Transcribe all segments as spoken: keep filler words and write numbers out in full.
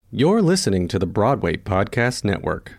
You're listening to the Broadway Podcast Network.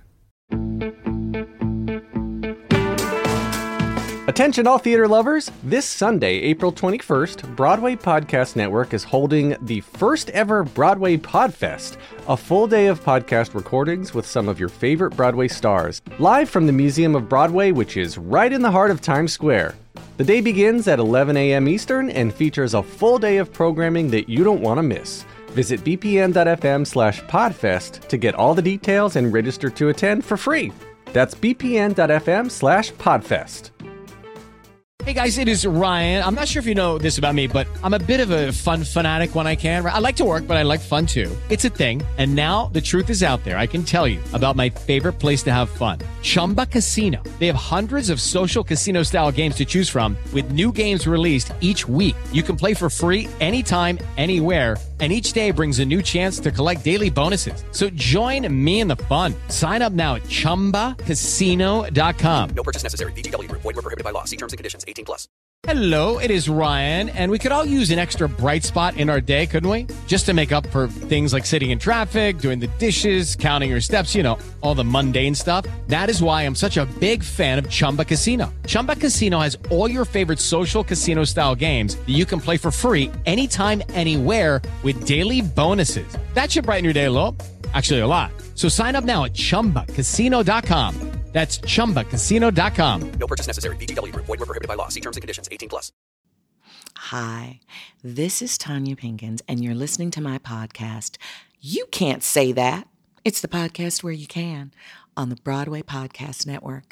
Attention all theater lovers! This Sunday, April twenty-first, Broadway Podcast Network is holding the first ever Broadway Podfest, a full day of podcast recordings with some of your favorite Broadway stars, live from the Museum of Broadway, which is right in the heart of Times Square. The day begins at eleven a.m. Eastern and features a full day of programming that you don't want to miss. Visit bpn.fm slash podfest to get all the details and register to attend for free. That's bpn.fm slash podfest. Hey guys, it is Ryan. I'm not sure if you know this about me, but I'm a bit of a fun fanatic when I can. I like to work, but I like fun too. It's a thing. And now the truth is out there. I can tell you about my favorite place to have fun. Chumba Casino. They have hundreds of social casino style games to choose from with new games released each week. You can play for free anytime, anywhere. And each day brings a new chance to collect daily bonuses. So join me in the fun. Sign up now at chumba casino dot com. No purchase necessary. V G W. Void where prohibited by law. See terms and conditions. eighteen plus. Hello, it is Ryan, and we could all use an extra bright spot in our day, couldn't we? Just to make up for things like sitting in traffic, doing the dishes, counting your steps, you know, all the mundane stuff. That is why I'm such a big fan of Chumba Casino. Chumba Casino has all your favorite social casino-style games that you can play for free anytime, anywhere with daily bonuses. That should brighten your day a little. Actually, a lot. So sign up now at chumba casino dot com. That's chumba casino dot com. No purchase necessary. V G W. Void where prohibited by law. See terms and conditions. eighteen plus. Hi, this is Tanya Pinkins, and you're listening to my podcast, You Can't Say That. It's the podcast where you can, on the Broadway Podcast Network.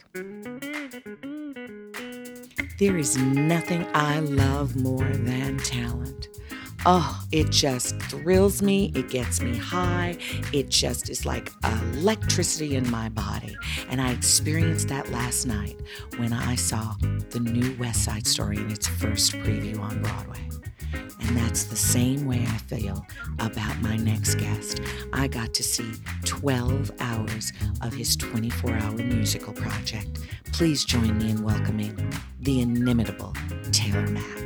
There is nothing I love more than talent. Oh, it just thrills me. It gets me high. It just is like electricity in my body. And I experienced that last night when I saw the new West Side Story in its first preview on Broadway. And that's the same way I feel about my next guest. I got to see twelve hours of his twenty-four hour musical project. Please join me in welcoming the inimitable Taylor Mack.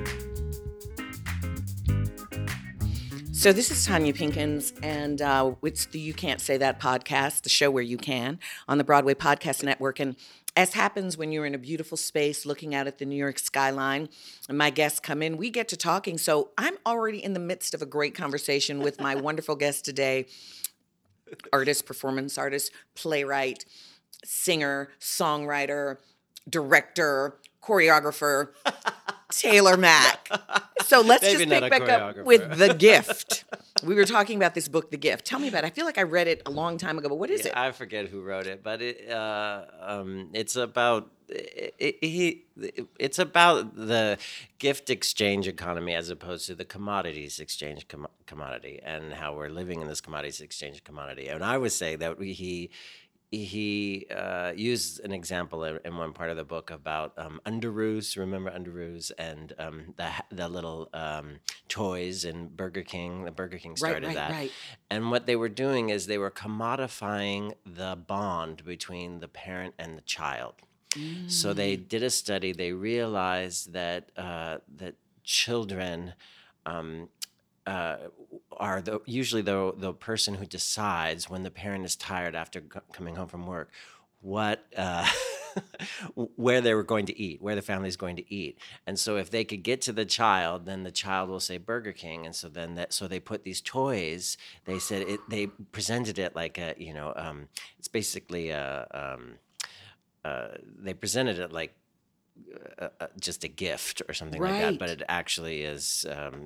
So this is Tanya Pinkins, and uh, it's the You Can't Say That podcast, the show where you can, on the Broadway Podcast Network. And as happens when you're in a beautiful space looking out at the New York skyline, and my guests come in, we get to talking. So I'm already in the midst of a great conversation with my wonderful guest today, artist, performance artist, playwright, singer, songwriter, director, choreographer, Taylor Mack. So let's Maybe just pick back up with The Gift. We were talking about this book, The Gift. Tell me about it. I feel like I read it a long time ago, but what is yeah, it? I forget who wrote it, but it uh, um, it's about it, it, he, it's about the gift exchange economy as opposed to the commodities exchange com- commodity, and how we're living in this commodities exchange commodity. And I would say that we, he. He uh, used an example in, in one part of the book about um, Underoos. Remember Underoos and um, the the little um, toys in Burger King. The Burger King started right, right, that. Right. And what they were doing is they were commodifying the bond between the parent and the child. Mm. So they did a study. They realized that uh, that children. Um, Uh, are the, usually the the person who decides when the parent is tired after c- coming home from work, what uh, where they were going to eat, where the family is going to eat, and so if they could get to the child, then the child will say Burger King, and so then that so they put these toys. They said it. They presented it like a you know um, it's basically a um, uh, they presented it like. Uh, uh, just a gift or something right. like that, but it actually is um,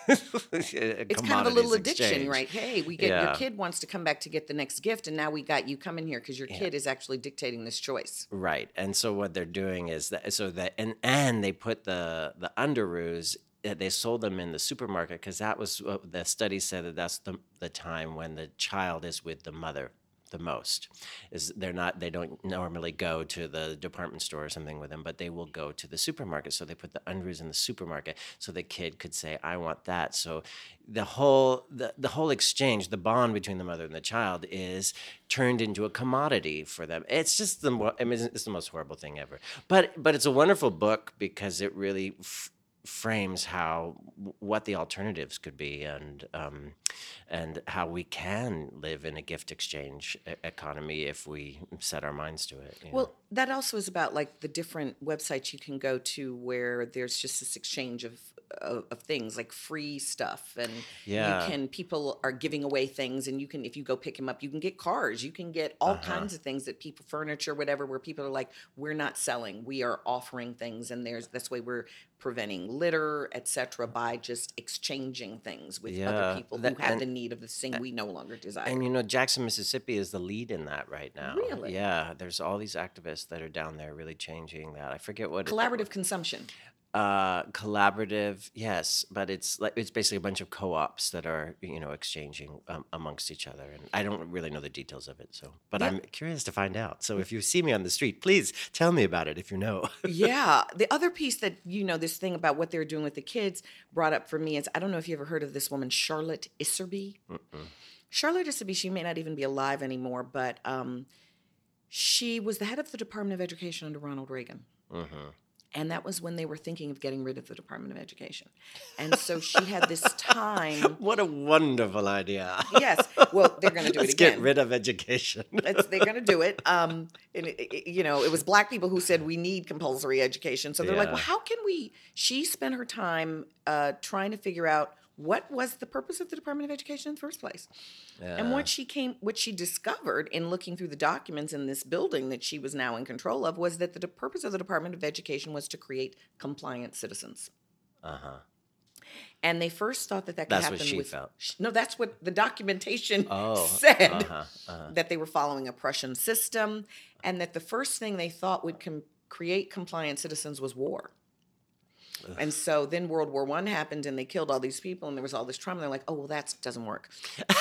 a it's kind of a little exchange. addiction, right? Hey, we get yeah. your kid wants to come back to get the next gift, and now we got you coming here because your yeah. kid is actually dictating this choice. Right, and so what they're doing is that so that and and they put the the Underoos. They sold them in the supermarket because that was what the study said that that's the the time when the child is with the mother the most. Is they're not they don't normally go to the department store or something with them, but they will go to the supermarket. So they put the Underoos in the supermarket so the kid could say, I want that. So the whole the, the whole exchange, the bond between the mother and the child is turned into a commodity for them. It's just the mo- I mean it's the most horrible thing ever. But but it's a wonderful book because it really f- frames how what the alternatives could be, and um, and how we can live in a gift exchange e- economy if we set our minds to it. you know. Well, that also is about like the different websites you can go to where there's just this exchange of of, of things like free stuff, and Yeah. you can people are giving away things, and you can if you go pick them up, you can get cars, you can get all kinds of things that people furniture, whatever, where people are like, we're not selling, we are offering things, and there's this way we're preventing litter, et cetera, by just exchanging things with Yeah, other people that- who have and- the need of this thing we no longer desire. And you know, Jackson, Mississippi is the lead in that right now. Really? Yeah, there's all these activists that are down there really changing that. I forget what it- Collaborative consumption. Uh, collaborative, yes, but it's like it's basically a bunch of co-ops that are you know exchanging um, amongst each other, and I don't really know the details of it. So, but Yeah. I'm curious to find out. So, if you see me on the street, please tell me about it if you know. Yeah. The other piece that, you know, this thing about what they're doing with the kids brought up for me is, I don't know if you ever heard of this woman, Charlotte Isserby. Charlotte Isserby, she may not even be alive anymore, but um, she was the head of the Department of Education under Ronald Reagan. Mm-hmm. And that was when they were thinking of getting rid of the Department of Education. And so she had this time. What a wonderful idea! Yes. Well, they're going to do Let's it again. get rid of education. It's, they're going to do it. Um, and it, it- you know, it was black people who said we need compulsory education. So they're like, Yeah. well, how can we? She spent her time uh, trying to figure out what was the purpose of the Department of Education in the first place. And what she came, what she discovered in looking through the documents in this building that she was now in control of was that the de- purpose of the Department of Education was to create compliant citizens. Uh huh. And they first thought that that could That's happen what she with. felt. sh- No, that's what the documentation Oh, said. uh-huh, uh-huh. That they were following a Prussian system, and that the first thing they thought would com- create compliant citizens was war. And so then World War One happened, and they killed all these people, and there was all this trauma. They're like, "Oh, well, that doesn't work."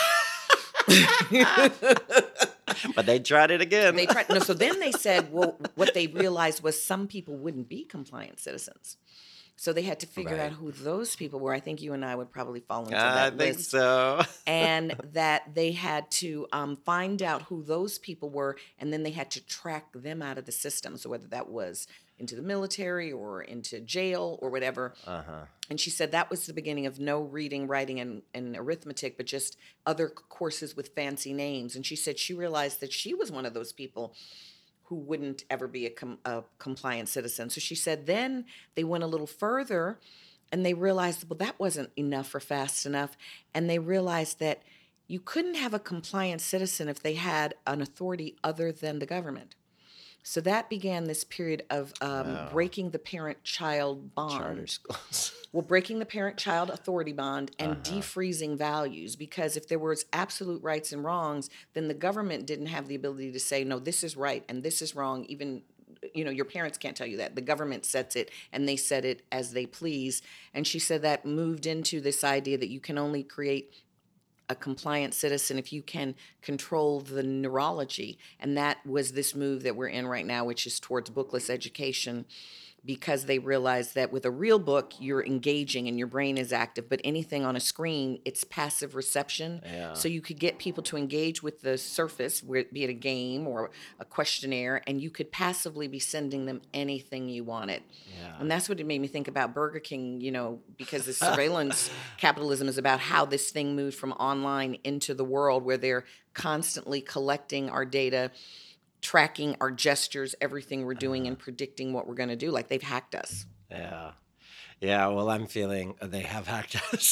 But they tried it again. They tried. No, so then they said, well, what they realized was some people wouldn't be compliant citizens. So they had to figure Right. out who those people were. I think you and I would probably fall into I that think list. so. And that they had to um, find out who those people were, and then they had to track them out of the system. So whether that was into the military or into jail or whatever. Uh-huh. And she said that was the beginning of no reading, writing, and, and arithmetic, but just other courses with fancy names. And she said she realized that she was one of those people who wouldn't ever be a, com- a compliant citizen. So she said then they went a little further and they realized, well, that wasn't enough or fast enough. And they realized that you couldn't have a compliant citizen if they had an authority other than the government. So that began this period of um, Wow. breaking the parent-child bond. Charter schools. Well, breaking the parent-child authority bond and defreezing values, because if there was absolute rights and wrongs, then the government didn't have the ability to say, no, this is right and this is wrong. Even, you know, your parents can't tell you that. The government sets it, and they set it as they please. And she said that moved into this idea that you can only create a compliant citizen if you can control the neurology. And that was this move that we're in right now, which is towards bookless education, because they realized that with a real book, you're engaging and your brain is active, but anything on a screen, it's passive reception. Yeah. So you could get people to engage with the surface, where it be it a game or a questionnaire, and you could passively be sending them anything you wanted. Yeah. And that's what it made me think about Burger King, you know, because the surveillance capitalism is about how this thing moved from online into the world where they're constantly collecting our data, tracking our gestures, everything we're doing, and predicting what we're going to do. Like they've hacked us. Yeah. Yeah, well, I'm feeling they have hacked us,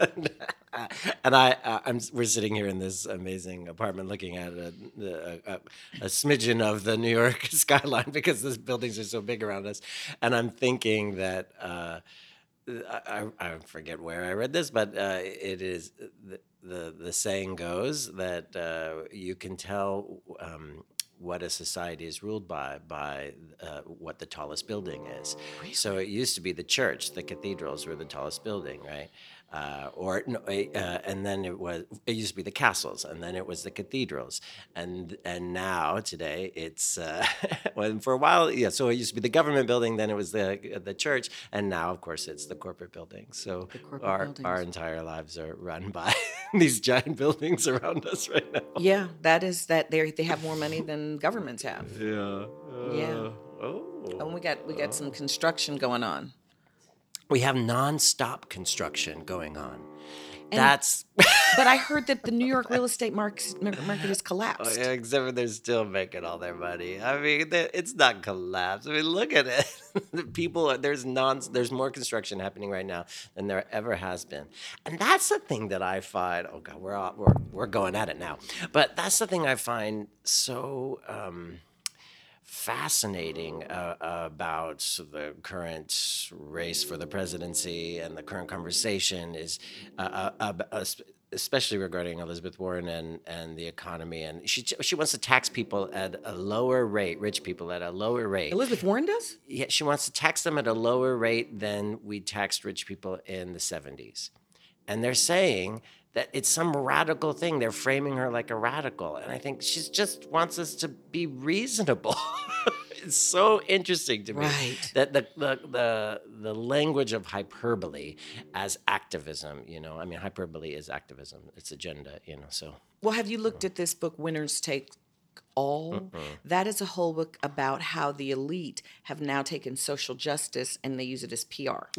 and I, uh, I'm. We're sitting here in this amazing apartment, looking at a, a, a, a smidgen of the New York skyline because the buildings are so big around us, and I'm thinking that uh, I, I forget where I read this, but uh, it is the, the the saying goes that uh, you can tell. Um, what a society is ruled by, by uh, what the tallest building is. So it used to be the church, the cathedrals were the tallest building, right? Uh, or no, uh, and then it was it used to be the castles, and then it was the cathedrals, and and now today it's uh, well, for a while, yeah. So it used to be the government building, then it was the the church, and now of course it's the corporate building. So corporate our buildings. our entire lives are run by these giant buildings around us right now. Yeah, that is that they they have more money than governments have. Yeah. Yeah. Oh. And we got we got some construction going on. We have nonstop construction going on. And, That's. But I heard that the New York real estate market, market has collapsed. Oh, yeah, except for they're still making all their money. I mean, it's not collapsed. I mean, look at it. The people, there's non, there's more construction happening right now than there ever has been, and that's the thing that I find. Oh God, we're all, we're we're going at it now. But that's the thing I find so. Um, fascinating uh, about the current race for the presidency and the current conversation is uh, uh, uh, especially regarding Elizabeth Warren and, and the economy. And she she wants to tax people at a lower rate, rich people at a lower rate. Elizabeth Warren does? Yeah, she wants to tax them at a lower rate than we taxed rich people in the seventies. And they're saying that it's some radical thing. They're framing her like a radical. And I think she just wants us to be reasonable. It's so interesting to me right. that the, the the the language of hyperbole as activism, you know, I mean, hyperbole is activism. It's agenda, you know, so. Well, have you looked at this book, Winners Take All? Mm-mm. That is a whole book about how the elite have now taken social justice and they use it as P R.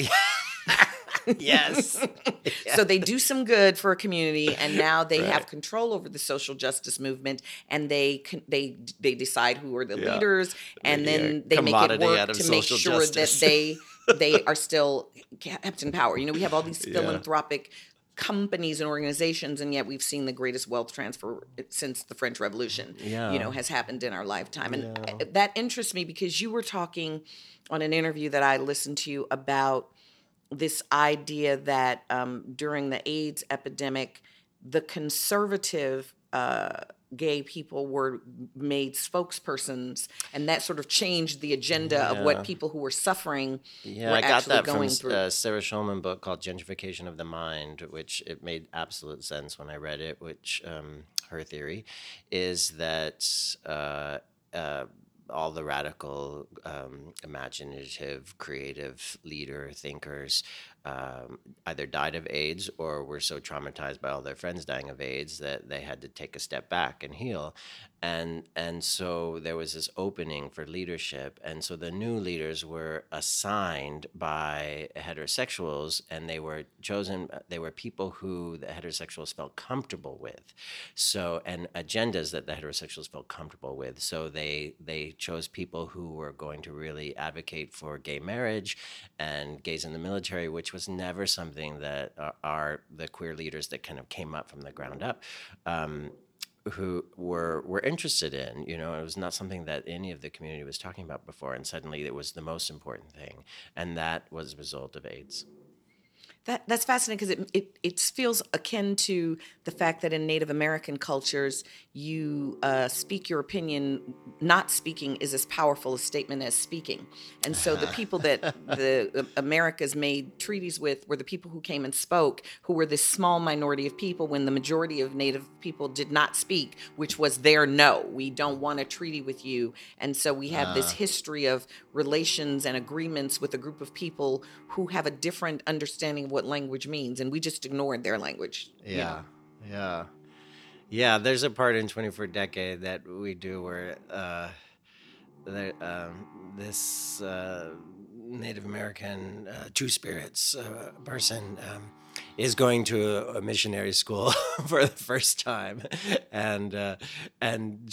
Yes. Yeah. So they do some good for a community, and now they right. have control over the social justice movement, and they they they decide who are the yeah. leaders, and Maybe then they make it work to make sure justice. that they they are still kept in power. You know, we have all these philanthropic yeah. companies and organizations, and yet we've seen the greatest wealth transfer since the French Revolution. Yeah. You know, has happened in our lifetime, and yeah. that interests me because you were talking on an interview that I listened to about this idea that um, during the AIDS epidemic, the conservative uh, gay people were made spokespersons, and that sort of changed the agenda yeah. of what people who were suffering yeah, were I got actually that going from through. a Sarah Schulman book called Gentrification of the Mind, which it made absolute sense when I read it, which um, her theory is that uh, uh, all the radical, um, imaginative, creative leader thinkers um, either died of AIDS or were so traumatized by all their friends dying of AIDS that they had to take a step back and heal. And and so there was this opening for leadership. And so the new leaders were assigned by heterosexuals, and they were chosen, they were people who the heterosexuals felt comfortable with. So, and agendas that the heterosexuals felt comfortable with. So they they chose people who were going to really advocate for gay marriage and gays in the military, which was never something that are, are the queer leaders that kind of came up from the ground up. Um, who were were interested in, you know, it was not something that any of the community was talking about before, and suddenly it was the most important thing, and that was a result of AIDS. That that's fascinating because it, it it feels akin to the fact that in Native American cultures, you uh, speak your opinion. Not speaking is as powerful a statement as speaking. And so the people that the uh, Americas made treaties with were the people who came and spoke, who were this small minority of people when the majority of Native people did not speak, which was their no. We don't want a treaty with you. And so we have uh. this history of relations and agreements with a group of people who have a different understanding of what language means, and we just ignored their language. Yeah, you know? yeah, yeah. There's a part in twenty-fourth Decade that we do where uh, there, um, this uh, Native American uh, Two Spirits uh, person um, is going to a, a missionary school for the first time, and uh, and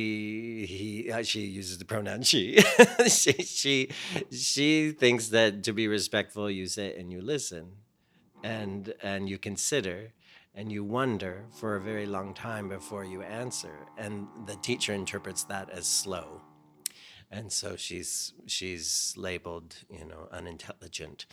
she he uh, she uses the pronoun she. she she she thinks that to be respectful, you sit and you listen. And and you consider, and you wonder for a very long time before you answer. And the teacher interprets that as slow. And so she's she's labeled, you know, unintelligent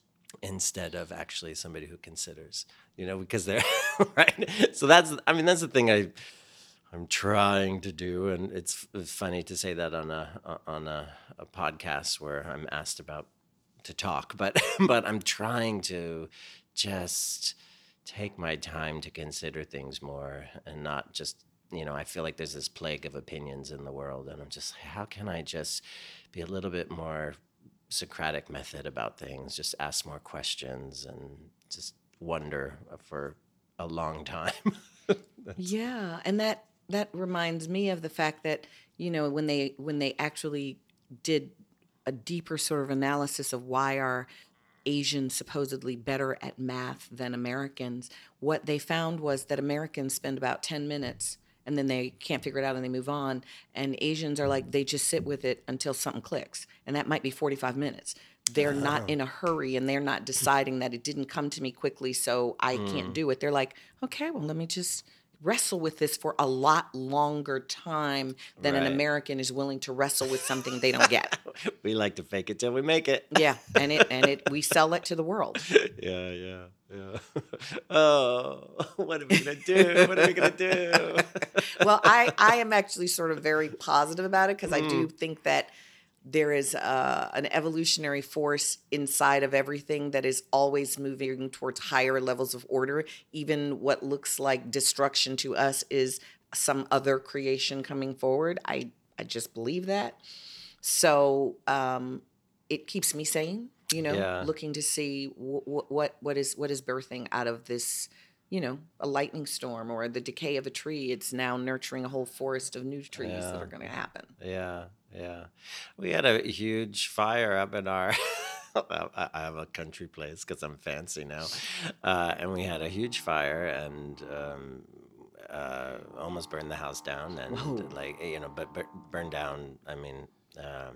instead of actually somebody who considers, you know, because they're, right? So that's, I mean, that's the thing I, I'm trying to do. And it's funny to say that on a on a, a podcast where I'm asked about to talk, but but I'm trying to just take my time to consider things more and not just, you know, I feel like there's this plague of opinions in the world, and I'm just, how can I just be a little bit more Socratic method about things, just ask more questions and just wonder for a long time. Yeah, and that that reminds me of the fact that, you know, when they when they actually did a deeper sort of analysis of why our Asians supposedly better at math than Americans. What they found was that Americans spend about ten minutes and then they can't figure it out and they move on. And Asians are like, they just sit with it until something clicks. And that might be forty-five minutes. They're oh. not in a hurry and they're not deciding that it didn't come to me quickly, so I mm. can't do it. They're like, okay, well, let me just wrestle with this for a lot longer time than right. an American is willing to wrestle with something they don't get. We like to fake it till we make it. Yeah, and it and it we sell it to the world. Yeah, yeah, yeah. Oh, what are we gonna do? What are we gonna do? Well, I I am actually sort of very positive about it because mm. I do think that there is uh, an evolutionary force inside of everything that is always moving towards higher levels of order. Even what looks like destruction to us is some other creation coming forward. I, I just believe that. So um, it keeps me sane, you know, yeah. looking to see w- w- what what is what is birthing out of this, you know, a lightning storm or the decay of a tree. It's now nurturing a whole forest of new trees yeah. that are going to happen. Yeah. Yeah, we had a huge fire up in our. I have a country place because I'm fancy now, uh, and we had a huge fire and um, uh, almost burned the house down. And Whoa. like you know, but, but burned down. I mean, uh,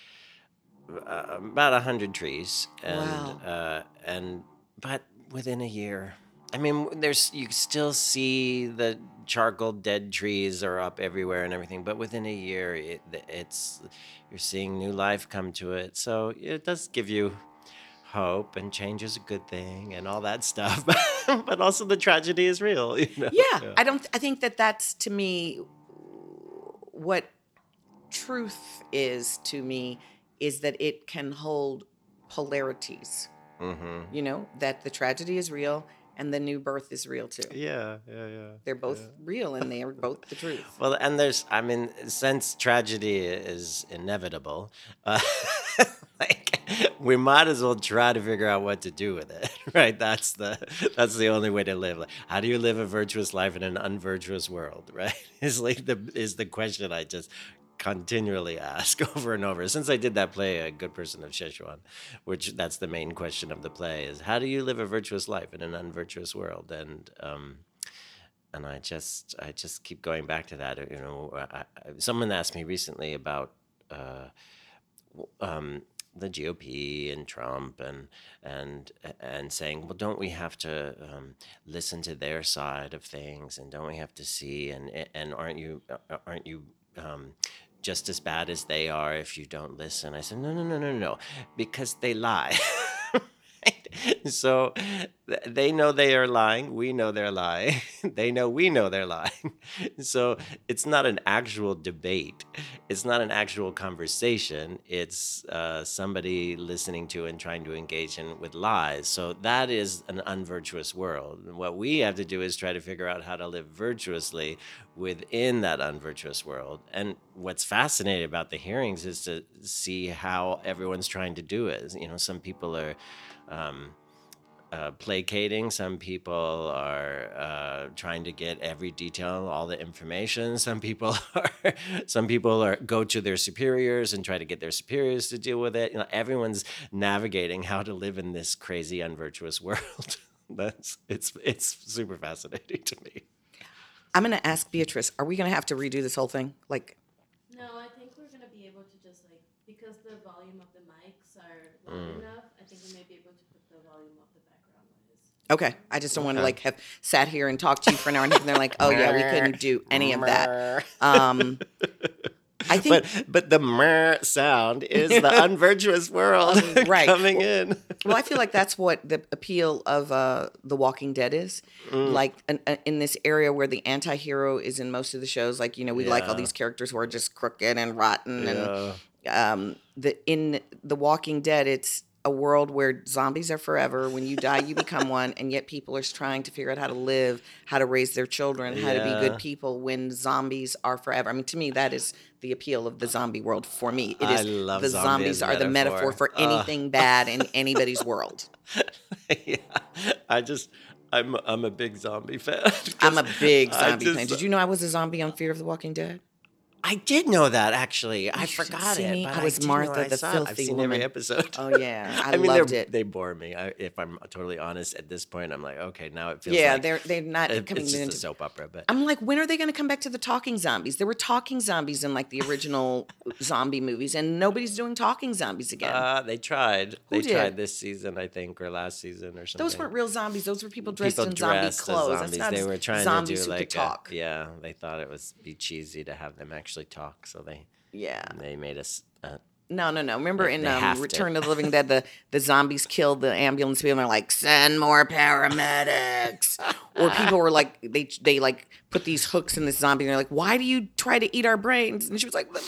uh, about a hundred trees, and wow. uh, and but within a year. I mean, there's you still see the charcoal dead trees are up everywhere and everything, but within a year, it, it's you're seeing new life come to it. So it does give you hope, and change is a good thing, and all that stuff. But also the tragedy is real. You know? Yeah, yeah, I don't. I think that that's to me what truth is to me is that it can hold polarities. Mm-hmm. You know, that the tragedy is real. And the new birth is real too. Yeah, yeah, yeah. They're both yeah. real, and they are both the truth. Well, and there's, I mean, since tragedy is inevitable, uh, like we might as well try to figure out what to do with it, right? That's the that's the only way to live. Like, how do you live a virtuous life in an unvirtuous world, right? Is like the is the question I just continually ask over and over. Since I did that play, A Good Person of Szechuan, which that's the main question of the play, is how do you live a virtuous life in an unvirtuous world? And um, and I just I just keep going back to that. You know, I, I, someone asked me recently about uh, um, the G O P and Trump and and and saying, well, don't we have to um, listen to their side of things, and don't we have to see, and and aren't you aren't you um, just as bad as they are if you don't listen? I said, no, no, no, no, no, because they lie. Right? So they know they are lying. We know they're lying. They know we know they're lying. So it's not an actual debate. It's not an actual conversation. It's uh, somebody listening to and trying to engage in with lies. So that is an unvirtuous world. And what we have to do is try to figure out how to live virtuously within that unvirtuous world. And what's fascinating about the hearings is to see how everyone's trying to do it. You know, some people are Um, uh, placating. Some people are uh, trying to get every detail, all the information. Some people are, some people are go to their superiors and try to get their superiors to deal with it. You know, everyone's navigating how to live in this crazy, unvirtuous world. That's it's it's super fascinating to me. I'm going to ask Beatrice: are we going to have to redo this whole thing? Like, no, I think we're going to be able to just like because the volume of the mics are loud mm. enough. I think we may be able to put the volume of the background noise. Okay, I just don't want to like have sat here and talked to you for an hour and they're like, oh yeah, we couldn't do any of that. Um, I think, but but the mer sound is the unvirtuous world um, right. coming in. Well, I feel like that's what the appeal of uh, The Walking Dead is. Mm. Like an, a, in this area where the anti-hero is in most of the shows. Like, you know, we yeah. like all these characters who are just crooked and rotten yeah. and. Um, the in The Walking Dead, it's a world where zombies are forever. When you die, you become one, and yet people are trying to figure out how to live, how to raise their children, how yeah. to be good people when zombies are forever. I mean, to me, that is the appeal of the zombie world. For me, it is I love the zombie zombies are the metaphor for anything uh. bad in anybody's world. Yeah, I just. I'm I'm a big zombie fan. I'm a big zombie just, fan. Did you know I was a zombie on Fear of the Walking Dead? I did know that actually. I You should forgot see it. me. But I was did know Martha, I the saw it. filthy I've seen woman. every episode. Oh, yeah. I I mean, loved they're- it. they bore me. I, if I'm totally honest, at this point, I'm like, okay, now it feels Yeah, like they're they're not it- coming it's just into a soap opera. But I'm like, when are they going to come back to the talking zombies? There were talking zombies in like the original zombie movies, and nobody's doing talking zombies again. uh, they tried. Who they did? tried this season, I think, or last season or something. Those weren't real zombies. Those were people dressed People in zombie dressed as clothes. zombies. That's not They were trying zombies to do who like could talk. A, yeah, they thought it was be cheesy to have them actually talk, so they Yeah. they made us. Uh, No, no, no. Remember They- in they um, have to. Return of the Living Dead, the, the zombies killed the ambulance people, and they're like, send more paramedics. Or people were like, they they like put these hooks in this zombie, and they're like, why do you try to eat our brains? And she was like, the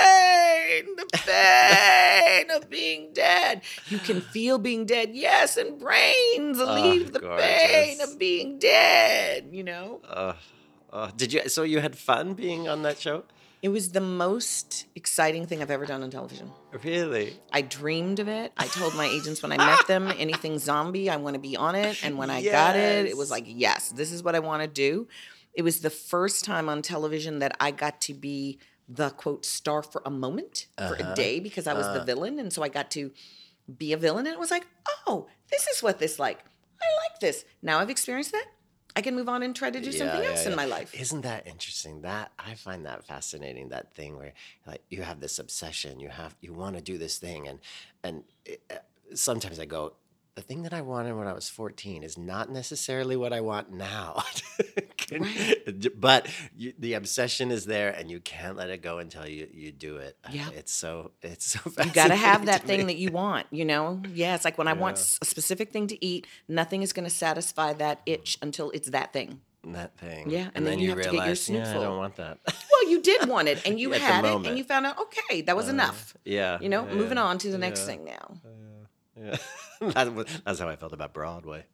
pain, the pain of being dead. You can feel being dead, yes, and brains alleviate the pain gorgeous. of being dead, you know? uh, uh, did you? So you had fun being on that show? It was the most exciting thing I've ever done on television. Really? I dreamed of it. I told my agents when I met them, anything zombie, I want to be on it. And when I got it, it was Yes. like, yes, this is what I want to do. It was the first time on television that I got to be the quote star for a moment, for a day, because I was the villain. And so I got to be a villain. And it was like, oh, this is what this like. I like this. Now I've experienced that. I can move on and try to do something Yeah, else yeah, in my yeah. life. Isn't that interesting? That I find that fascinating. That thing where like you have this obsession, you have you want to do this thing, and and it, uh, sometimes I go, the thing that I wanted when I was fourteen is not necessarily what I want now. Can- But you, the obsession is there, and you can't let it go until you, you do it. Yeah. It's so it's so. You got to have fascinating that to thing me. that you want, you know? Yeah, it's like when I want s- a specific thing to eat, nothing is going to satisfy that itch until it's that thing. that thing. Yeah, and then you have to get your realize, snoot yeah, I full. don't want that. Well, you did want it, and you At the had it, moment. and you found out, okay, that was enough. yeah. You know, yeah, moving yeah, on to the next yeah. thing now. Yeah. that was, that's how I felt about Broadway.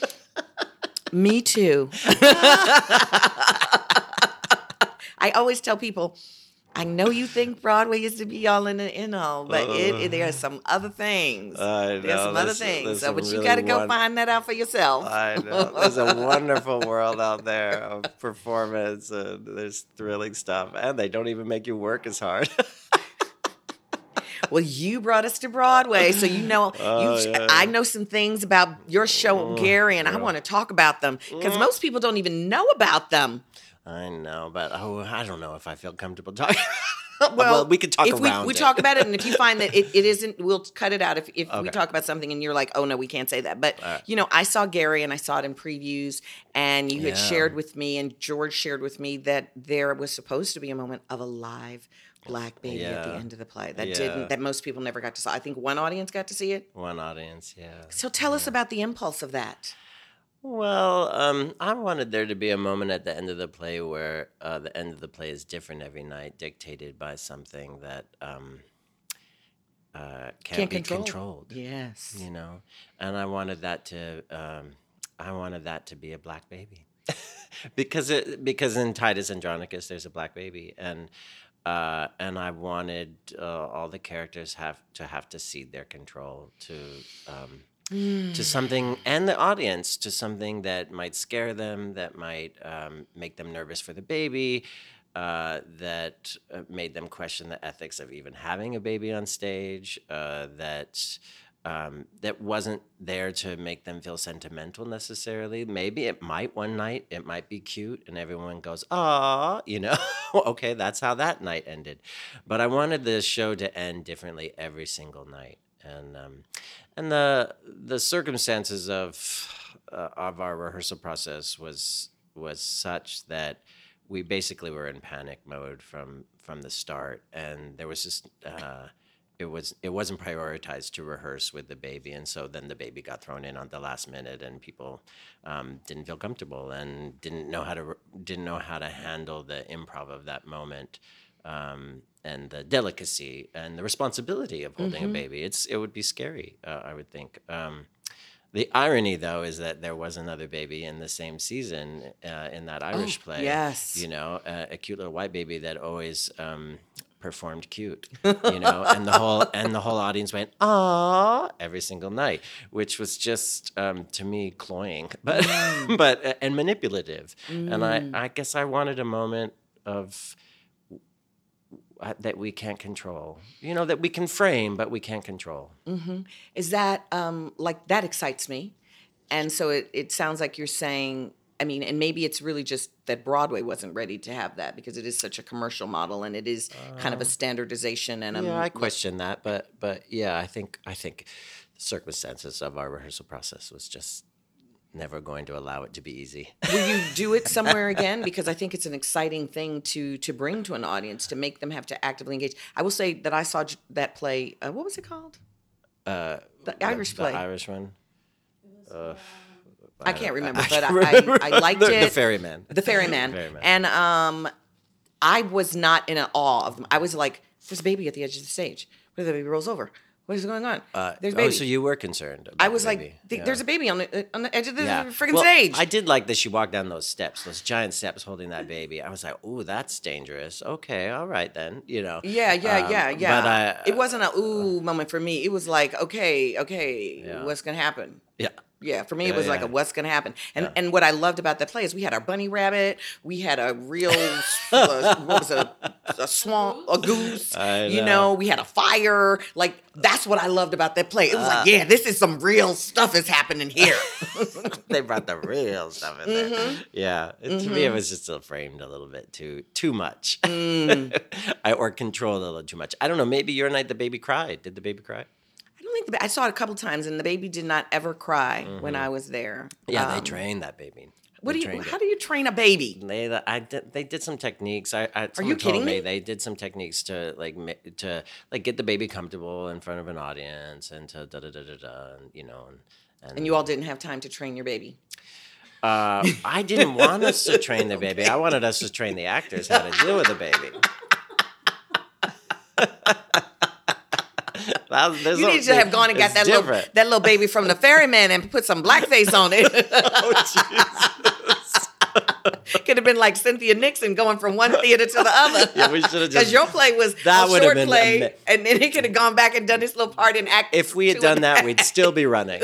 Me too. I always tell people, I know you think Broadway is to be all in and in all, but it, it, there are some other things. I There's know, some other there's- things. there's So, some but you really got to go won- find that out for yourself. I know. There's a wonderful world out there of performance, and there's thrilling stuff, and they don't even make you work as hard. Well, you brought us to Broadway, so you know. Oh, you, yeah. I know some things about your show, Gary, and I want to talk about them because most people don't even know about them. I know, but oh, I don't know if I feel comfortable talking. Well, well, we could talk if around we, we it. talk about it, and if you find that it, it isn't, we'll cut it out. If, if we Okay. talk about something and you're like, oh no, we can't say that. But you know, I saw Gary and I saw it in previews, and you had Yeah. shared with me, and George shared with me that there was supposed to be a moment of a live black baby at the Yeah. end of the play that Yeah. didn't, that most people never got to see. I think one audience got to see it. One audience, yeah. So tell us about the impulse of that. Well, um, I wanted there to be a moment at the end of the play where uh, the end of the play is different every night, dictated by something that um, uh, can't, Can't be control. controlled. Yes. You know, and I wanted that to, um, I wanted that to be a black baby, because it because in Titus Andronicus there's a black baby, and uh, and I wanted uh, all the characters have to have to cede their control to. Um, to something, and the audience, to something that might scare them, that might um, make them nervous for the baby, uh, that uh, made them question the ethics of even having a baby on stage, uh, that um, that wasn't there to make them feel sentimental necessarily. Maybe it might one night, it might be cute, and everyone goes, "Ah," you know, okay, that's how that night ended. But I wanted the show to end differently every single night. And um, and the the circumstances of uh, of our rehearsal process was was such that we basically were in panic mode from from the start, and there was just uh, it was it wasn't prioritized to rehearse with the baby, and so then the baby got thrown in on the last minute, and people um, didn't feel comfortable and didn't know how to re- didn't know how to handle the improv of that moment. Um, and the delicacy and the responsibility of holding Mm-hmm. a baby. It's it would be scary, uh, I would think. Um, the irony, though, is that there was another baby in the same season uh, in that Irish play. Oh, yes. You know, uh, a cute little white baby that always um, performed cute. You know, and the whole and the whole audience went "ah" every single night, which was just um, to me cloying, but Mm. but uh, and manipulative. And I I guess I wanted a moment of uh, that we can't control. You know, that we can frame, but we can't control. Is that um, like that excites me, and so it, it sounds like you're saying. I mean, and maybe it's really just that Broadway wasn't ready to have that because it is such a commercial model and it is kind of a standardization and a Yeah, I question that, but but yeah, I think I think the circumstances of our rehearsal process was just never going to allow it to be easy. Will you do it somewhere again? Because I think it's an exciting thing to to bring to an audience to make them have to actively engage. I will say that I saw j- that play. Uh, what was it called? Uh, The Irish the play. Irish one. Uh, I can't remember, I but can't I, remember. I, I liked the, it. The Ferryman. The Ferryman. Ferryman. And um, I was not in awe of them. I was like, there's a baby at the edge of the stage. What if the baby rolls over? What is going on? Uh, there's a oh, baby. so you were concerned. About I was the like, baby. th- Yeah. there's a baby on the on the edge of the Yeah. freaking Well, stage. I did like that she walked down those steps, those giant steps holding that baby. I was like, ooh, that's dangerous. Okay, all right then, you know. Yeah, yeah, Um, yeah, yeah. But I, it wasn't a ooh moment for me. It was like, okay, okay, Yeah. what's gonna happen? yeah. Yeah, for me Yeah, it was like yeah. a what's gonna happen. And Yeah. and what I loved about that play is we had our bunny rabbit, we had a real uh, what was it, a, a swamp, a goose. I You know. know, we had a fire. Like that's what I loved about that play. It was Uh. like, yeah, this is some real stuff is happening here. They brought the real stuff in there. Mm-hmm. Yeah, it, to me it was just uh, framed a little bit too too much, Mm. I, or controlled a little too much. I don't know. Maybe your night the baby cried. Did the baby cry? I don't think the, ba- I saw it a couple times, and the baby did not ever cry when I was there. Mm-hmm. Yeah, they Um, trained that baby. What They do you? trained How it. do you train a baby? They, I did, they did some techniques. I, I you someone kidding told me me? they did some techniques to like ma- to like get the baby comfortable in front of an audience and to da da da da da, and you know, and, and, And you all didn't have time to train your baby. Uh, I didn't want us to train the baby. I wanted us to train the actors how to deal with the baby. That was- there's You a- need to have gone and got it's that little, different. that little baby from the Ferryman and put some blackface on it. Could have been like Cynthia Nixon going from one theater to the other. Yeah, we should have Because just. your play was That a would have short been play, ama- and then he could have gone back and done his little part in act. If we had two done and- that, we'd still be running.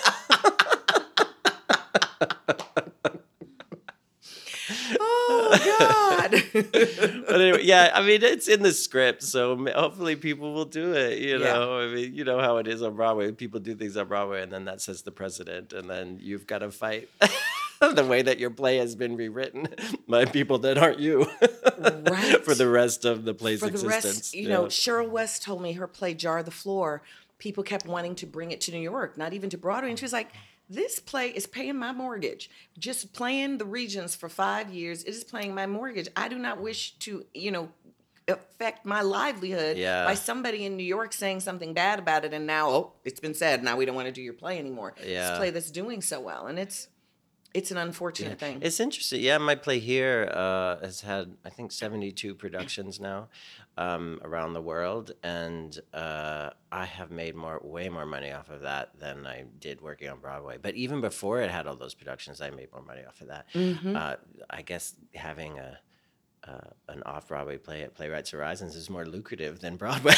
Oh God! But anyway, yeah, I mean, it's in the script, so ma- hopefully people will do it. You Yeah. know, I mean, you know how it is on Broadway. People do things on Broadway, and then that sets the precedent, and then you've got to fight the way that your play has been rewritten by people that aren't you, Right. for the rest of the play's For the existence. rest, you Yeah. know, Cheryl West told me her play Jar the Floor. People kept wanting to bring it to New York, not even to Broadway, and she was like, this play is paying my mortgage. Just playing the Regents for five years, it is paying my mortgage. I do not wish to, you know, affect my livelihood Yeah. by somebody in New York saying something bad about it, and now, oh, it's been said, now we don't want to do your play anymore. Yeah. This play that's doing so well, and it's it's an unfortunate thing. It's interesting. Yeah, my play here uh, has had, I think, seventy-two productions now um, around the world, and uh, I have made more, way more money off of that than I did working on Broadway. But even before it had all those productions, I made more money off of that. Mm-hmm. Uh, I guess having a uh, an off-Broadway play at Playwrights Horizons is more lucrative than Broadway.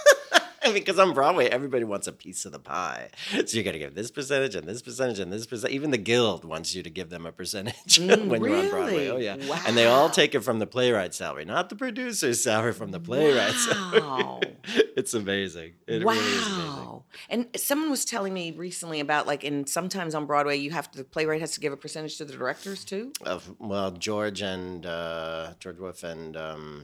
Because on Broadway, everybody wants a piece of the pie. So you got to give this percentage and this percentage and this percent. Even the Guild wants you to give them a percentage Mm, when you're on Broadway. really? Oh, yeah. And they all Wow. take it from the playwright's salary, not the producer's salary, from the playwright's salary. Wow. It's amazing. It wow. really is amazing. And someone was telling me recently about like, and sometimes on Broadway, you have to, the playwright has to give a percentage to the directors too. Of, well, George and uh, George Wolfe and um,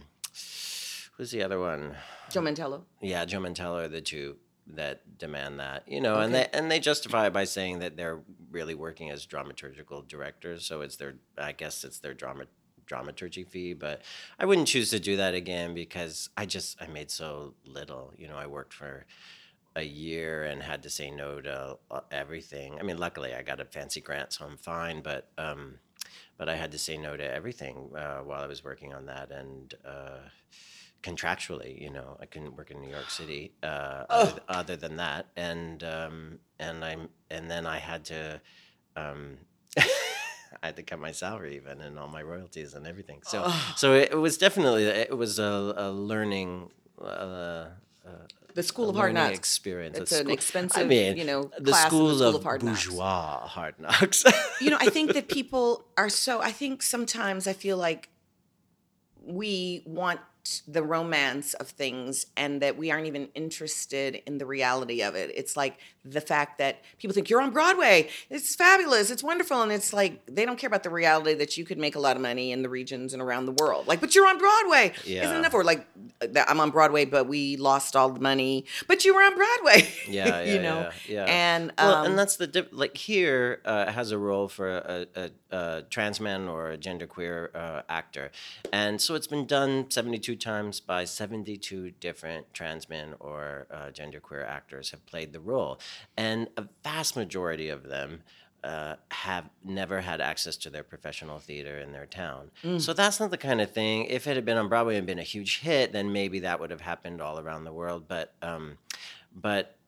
who's the other one? Joe Mantello. Yeah, Joe Mantello are the two that demand that, you know, and Okay. they and they justify it by saying that they're really working as dramaturgical directors, so it's their, I guess it's their drama dramaturgy fee, but I wouldn't choose to do that again because I just I made so little, you know. I worked for a year and had to say no to uh, everything. I mean, luckily I got a fancy grant, so I'm fine, but um, but I had to say no to everything uh, while I was working on that, and. Uh, contractually, you know, I couldn't work in New York City uh, other, other than that, and um, and I'm and then I had to, um, I had to cut my salary even and all my royalties and everything. So so it, was definitely it was a, a learning. Uh, uh, The School a of Hard learning Knocks. experience. It's A an school- expensive, I mean, you know, the class in the school, School of, of Hard Knocks. bourgeois hard knocks. You know, I think that people are so, I think sometimes I feel like we want the romance of things and that we aren't even interested in the reality of it. It's like the fact that people think you're on Broadway. It's fabulous. It's wonderful. And it's like they don't care about the reality that you could make a lot of money in the regions and around the world. Like, but you're on Broadway. Yeah. Isn't enough? Or like, I'm on Broadway, but we lost all the money. But you were on Broadway. Yeah, yeah, you know? yeah, yeah. And, well, um, and that's the dip- like here uh, has a role for a, a, a trans man or a genderqueer uh, actor, and so it's been done seventy-two times by seventy-two different trans men or uh, genderqueer actors have played the role, and a vast majority of them uh, have never had access to their professional theater in their town. Mm. So that's not the kind of thing. If it had been on Broadway and been a huge hit, then maybe that would have happened all around the world. But um, but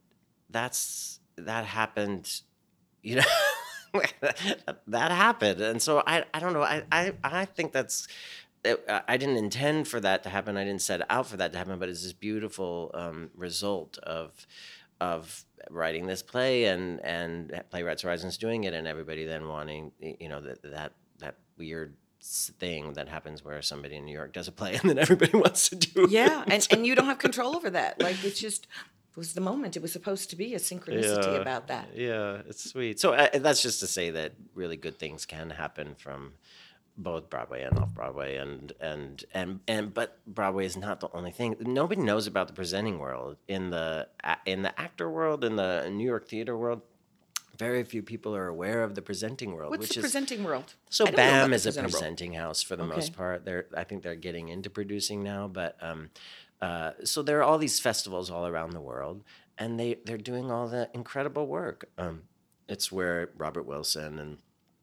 that's that happened, you know. that happened, and so I I don't know. I I I think that's. I didn't intend for that to happen. I didn't set out for that to happen, but it's this beautiful um, result of of writing this play and and Playwrights Horizons doing it, and everybody then wanting, you know, that that that weird thing that happens where somebody in New York does a play and then everybody wants to do it. Yeah, and and you don't have control over that. Like, it's just it was the moment. It was supposed to be a synchronicity yeah, about that. Yeah, it's sweet. So uh, that's just to say that really good things can happen from both Broadway and off Broadway, and and and and but Broadway is not the only thing. Nobody knows about the presenting world in the in the actor world, in the New York theater world. Very few people are aware of the presenting world. What's which the is, presenting world? So I don't know B A about M the is a presenting world. presenting house for the Okay. most part. They're I think they're getting into producing now, but um, uh, so there are all these festivals all around the world, and they they're doing all the incredible work. Um, it's where Robert Wilson and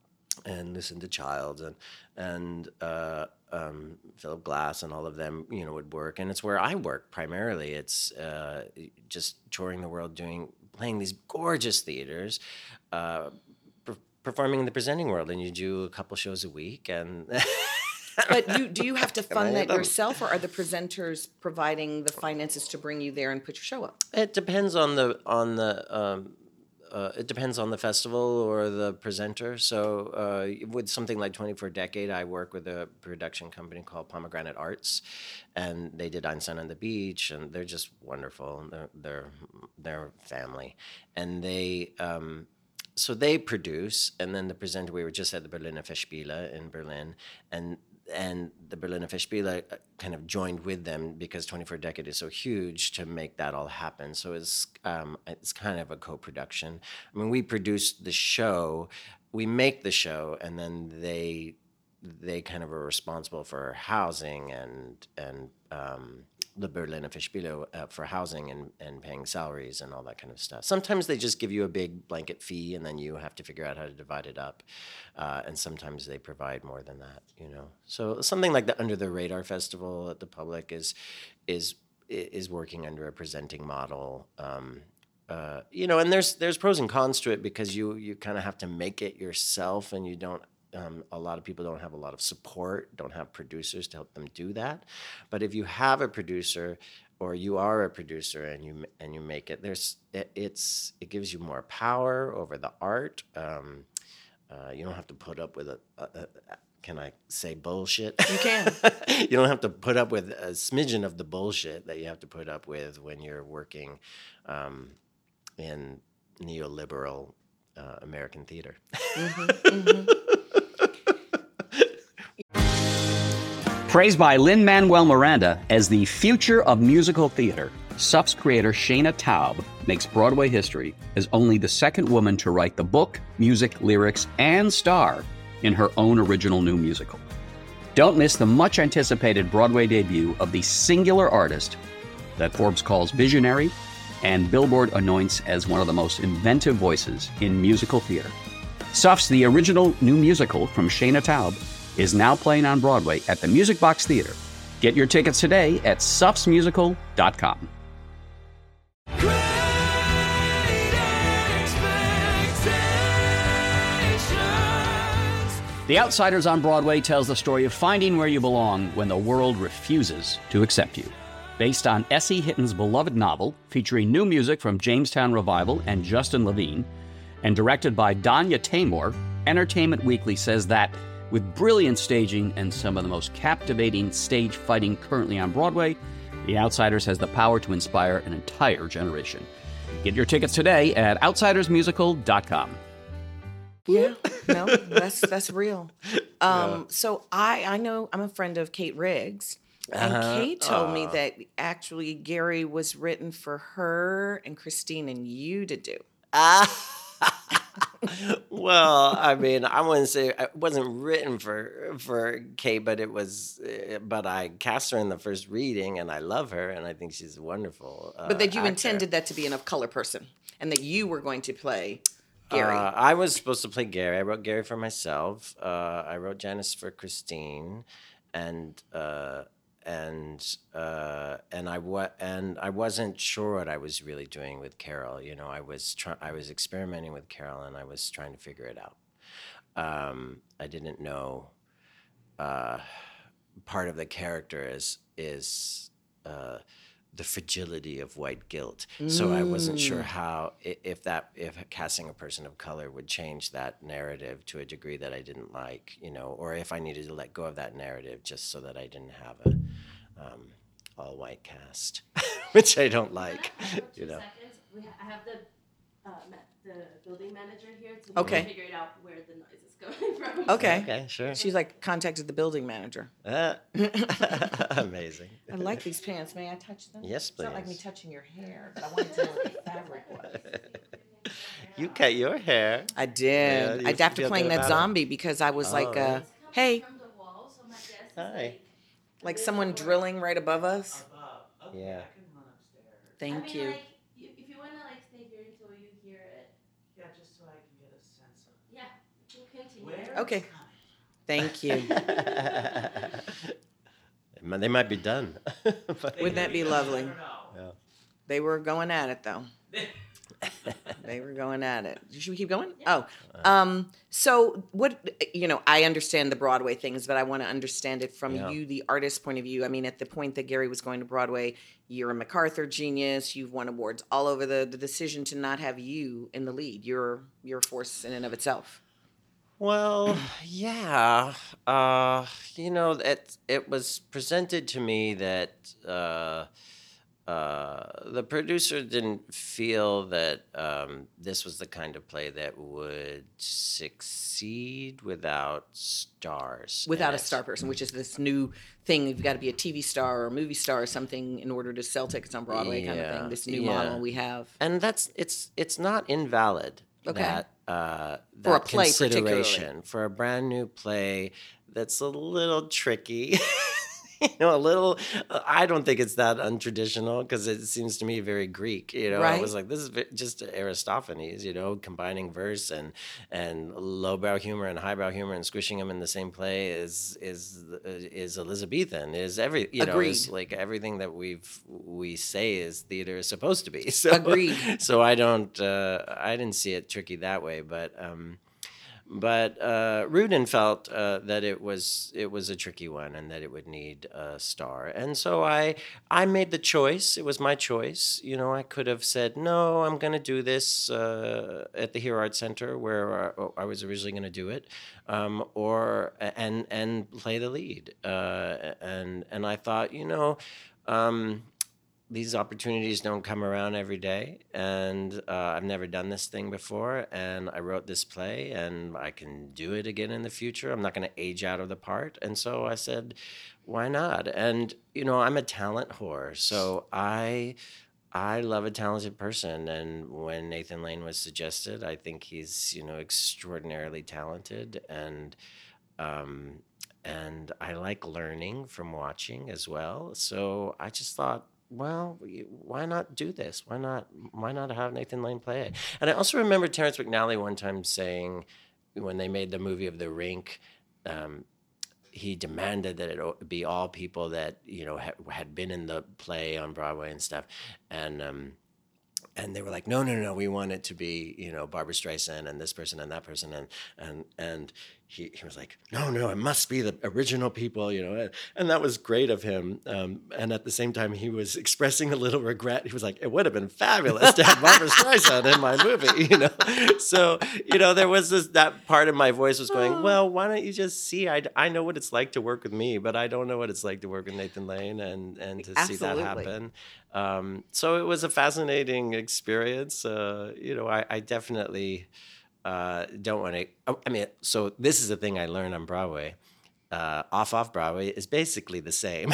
and Lucinda Childs and and uh, um, Philip Glass and all of them, you know, would work. And it's where I work primarily. It's uh, just touring the world, doing playing these gorgeous theaters, uh, per- performing in the presenting world. And you do a couple shows a week. And But you, do you have to fund I that don't- yourself, or are the presenters providing the finances to bring you there and put your show up? It depends on the on the. Um, Uh, it depends on the festival or the presenter. So uh, with something like twenty-four Decade, I work with a production company called Pomegranate Arts, and they did Einstein on the Beach, and they're just wonderful. They're they're, they're family, and they um, so they produce, and then the presenter. We were just at the Berliner Festspiele in Berlin, and and the Berliner Festspiele kind of joined with them because twenty-four Decade is so huge to make that all happen. So it's um, it's kind of a co-production. I mean, we produce the show, we make the show, and then they they kind of are responsible for housing and and um, the Berliner Festspiele uh, for housing and, and paying salaries and all that kind of stuff. Sometimes they just give you a big blanket fee, and then you have to figure out how to divide it up. Uh, and sometimes they provide more than that, you know. So something like the Under the Radar Festival at the Public is is is working under a presenting model. Um, uh, you know, and there's there's pros and cons to it because you you kind of have to make it yourself, and you don't. Um, a lot of people don't have a lot of support, don't have producers to help them do that. But if you have a producer, or you are a producer and you and you make it, there's it, it's it gives you more power over the art. Um, uh, you don't have to put up with a, a, a can I say bullshit? You can. You don't have to put up with a smidgen of the bullshit that you have to put up with when you're working um, in neoliberal uh, American theater. Mm-hmm, mm-hmm. Praised by Lin-Manuel Miranda as the future of musical theater, S U F's creator Shana Taub makes Broadway history as only the second woman to write the book, music, lyrics, and star in her own original new musical. Don't miss the much-anticipated Broadway debut of the singular artist that Forbes calls visionary and Billboard anoints as one of the most inventive voices in musical theater. S U F's The Original New Musical from Shana Taub is now playing on Broadway at the Music Box Theater. Get your tickets today at sufs musical dot com. The Outsiders on Broadway tells the story of finding where you belong when the world refuses to accept you. Based on Essie Hitton's beloved novel, featuring new music from Jamestown Revival and Justin Levine, and directed by Danya Tamor, Entertainment Weekly says that With brilliant staging and some of the most captivating stage fighting currently on Broadway, The Outsiders has the power to inspire an entire generation. Get your tickets today at outsiders musical dot com. Yeah, no, that's that's real. Um, So I I know I'm a friend of Kate Riggs, and Uh-huh. Kate told me Aw. that actually Gary was written for her and Christine and you to do. Well, I mean, I wouldn't say it wasn't written for for Kate, but it was. uh, But I cast her in the first reading, and I love her, and I think she's wonderful. Uh, But that you actor. intended that to be a color person, and that you were going to play Gary. Uh, I was supposed to play Gary. I wrote Gary for myself. Uh, I wrote Janice for Christine, and uh, and uh, and I wa- and I wasn't sure what I was really doing with Carol. You know, I was try- I was experimenting with Carol, and I was trying to figure it out. Um, I didn't know. Uh, part of the character is is. Uh, the fragility of white guilt. So I wasn't sure how, i- if that, if casting a person of color would change that narrative to a degree that I didn't like, you know, or if I needed to let go of that narrative just so that I didn't have a um, all white cast, which I don't like, For two you know. seconds, we ha- I have the uh, ma- the building manager here to Okay. figure it out where the noise is coming from. Okay. Okay, sure. She's like contacted the building manager. Uh, amazing. I like these pants. May I touch them? Yes, It's not like me please. touching your hair, but I wanted to know what the fabric was. You cut your hair. I Yeah, did. you I after feel playing good that about it? zombie because I was like, Oh. uh, It's coming hey, from the wall, so my guess is Hi. like, like a someone little more- drilling right above us. Yeah. Thank I mean, you. Like, you, if you wanna like stay here until you hear it, Yeah, just so I can get a sense of yeah, you can continue. where Okay. it's coming. Thank you. They might- They might be done. But- Wouldn't that be lovely? I don't know. Yeah. They were going at it though. They were going at it. Should we keep going? Oh, um, so what? You know, I understand the Broadway things, but I want to understand it from Yeah. you, the artist's point of view. I mean, at the point that Gary was going to Broadway, you're a MacArthur genius. You've won awards all over. The the decision to not have you in the lead, you're you're a force in and of itself. Well, yeah. Uh, you know, it it was presented to me that uh, uh, the producer didn't feel that um, this was the kind of play that would succeed without stars. in Without a it. star person, which is this new thing. You've got to be a T V star or a movie star or something in order to sell tickets on Broadway, kind of Yeah, thing. This new yeah. model we have. And that's it's it's not invalid. Okay. That, uh, For a that play particularly. consideration for a brand new play that's a little tricky. You know, a little. Uh, I don't think it's that untraditional because it seems to me very Greek. You know, I Right. was like, this is ve- just Aristophanes. You know, combining verse and and lowbrow humor and highbrow humor and squishing them in the same play is is is Elizabethan. Is every you know is Agreed. like everything that we've we say is theater is supposed to be. So Agreed. So I don't. Uh, I didn't see it tricky that way, but. Um, But uh, Rudin felt uh, that it was it was a tricky one and that it would need a star, and so I I made the choice. It was my choice. You know, I could have said no. I'm going to do this uh, at the Hero Arts Center where I, I was originally going to do it, um, or and and play the lead. Uh, and and I thought, you know. Um, These opportunities don't come around every day, and uh, I've never done this thing before. And I wrote this play, and I can do it again in the future. I'm not going to age out of the part, and so I said, "Why not?" And you know, I'm a talent whore, so I, I love a talented person. And when Nathan Lane was suggested, I think he's you know extraordinarily talented, and. Um, and I like learning from watching as well. So I just thought, well, why not do this? Why not? Why not have Nathan Lane play it? And I also remember Terrence McNally one time saying, when they made the movie of The Rink, um, he demanded that it be all people that you know ha- had been in the play on Broadway and stuff, and. Um, And they were like, no, no, no, we want it to be, you know, Barbra Streisand and this person and that person. And and and he, he was like, no, no, it must be the original people, you know, and, and that was great of him. Um, and at the same time, he was expressing a little regret. He was like, it would have been fabulous to have Barbra Streisand in my movie, you know. So, you know, there was this, that part of my voice was going, well, why don't you just see, I, I know what it's like to work with me, but I don't know what it's like to work with Nathan Lane and, and to Absolutely. see that happen. Um, so it was a fascinating experience. Uh, you know, I, I definitely... Uh, don't want to. I mean, so this is the thing I learned on Broadway. Uh, off off Broadway is basically the same.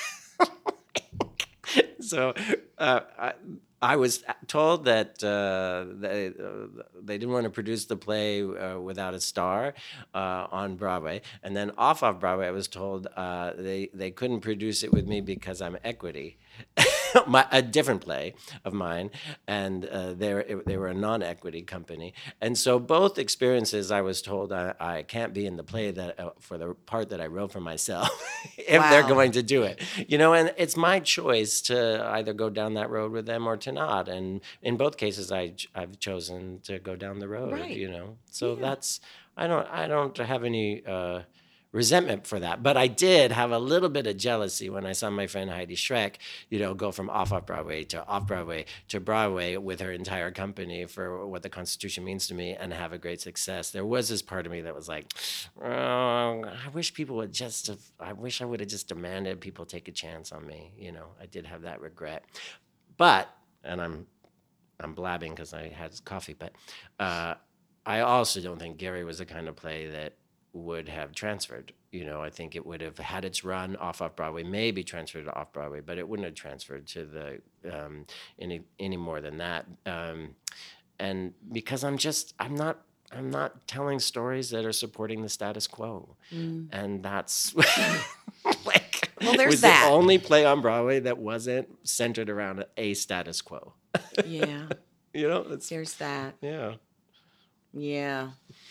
so uh, I, I was told that uh, they uh, they didn't want to produce the play uh, without a star uh, on Broadway, and then off off Broadway, I was told uh, they they couldn't produce it with me because I'm equity. My, a different play of mine, and uh, they they were a non-equity company, and so both experiences, I was told I, I can't be in the play that uh, for the part that I wrote for myself if Wow. they're going to do it, you know, and it's my choice to either go down that road with them or to not, and in both cases, I I've chosen to go down the road, Right. you know, so Yeah. that's I don't I don't have any. Uh, resentment for that. But I did have a little bit of jealousy when I saw my friend Heidi Schreck, you know, go from off off Broadway to off Broadway to Broadway with her entire company for what the Constitution means to me and have a great success. There was this part of me that was like, oh, I wish people would just have, I wish I would have just demanded people take a chance on me. You know, I did have that regret. But, and I'm I'm blabbing because I had coffee, but uh, I also don't think Gary was the kind of play that would have transferred. You know, I think it would have had its run off off Broadway, maybe transferred to off Broadway, but it wouldn't have transferred to the um, any any more than that. Um, and because I'm just I'm not I'm not telling stories that are supporting the status quo, Mm. and that's like Well, it there's was that. the only play on Broadway that wasn't centered around a status quo. Yeah, You know, it's there's that. yeah. Yeah.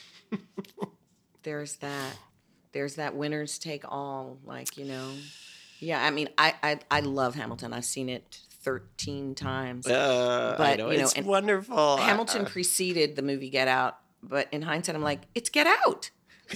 There's that. There's that winners take all, like, you know. Yeah, I mean, I I, I love Hamilton. I've seen it thirteen times. Uh, I But, know, you know, it's and wonderful. Hamilton I- preceded the movie Get Out, but in hindsight, I'm like, it's Get Out.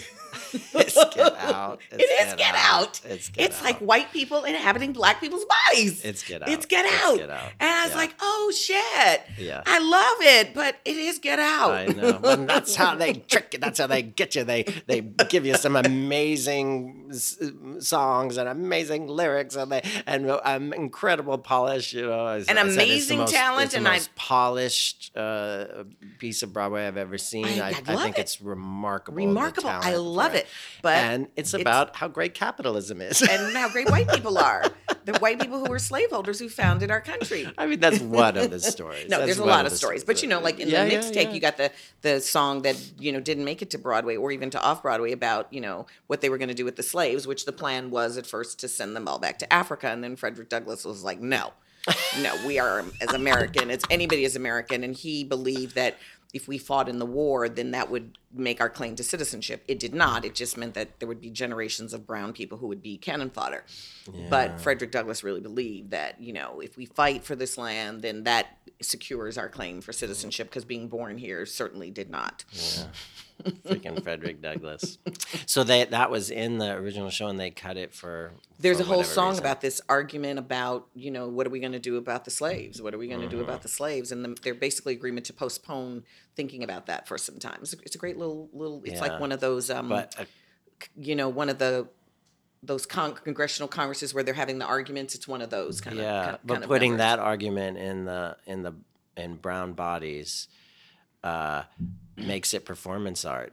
It's Get Out. It is Get Out. It's Get It's Out. like white people inhabiting black people's bodies. It's Get Out. It's Get It's Out. Get Out. And I was Yeah. like, oh shit. Yeah. I love it, but it is Get Out. I know. And that's how they trick you. That's how they get you. They they give you some amazing s- songs and amazing lyrics and they and um, incredible polish. You know, As An I said, it's the amazing most- talent, It's the and I- most polished uh, piece of Broadway I've ever seen. I- I, I I love think it. it's remarkable. the Remarkable. I talent love for it. But and it's it's- about how great capitalism is. and how great white people are. The white people who were slaveholders who founded our country. I mean, that's one of the stories. No, That's there's a one lot of the stories. But, you know, like in Yeah, the yeah, mixtape, yeah. you got the the song that, you know, didn't make it to Broadway or even to off-Broadway about, you know, what they were going to do with the slaves, which the plan was at first to send them all back to Africa. And then Frederick Douglass was like, no, no, we are as American as anybody is American. And he believed that if we fought in the war, then that would make our claim to citizenship. It did not. It just meant that there would be generations of brown people who would be cannon fodder. But Frederick Douglass really believed that, you know, if we fight for this land, then that secures our claim for citizenship, because being born here certainly did not. Freaking Frederick Douglass. So they that was in the original show, and they cut it for. There's for a whole whatever song reason. about this argument about, you know, what are we going to do about the slaves? What are we going to do Mm-hmm. about the slaves? And the, they're basically agreement to postpone thinking about that for some time. It's a, it's a great little little. It's Yeah. like one of those, um, But uh, you know, one of the those con- congressional congresses where they're having the arguments. It's one of those kind of. yeah, kind, but kind of putting numbers. that argument in the in the in brown bodies uh, makes it performance art.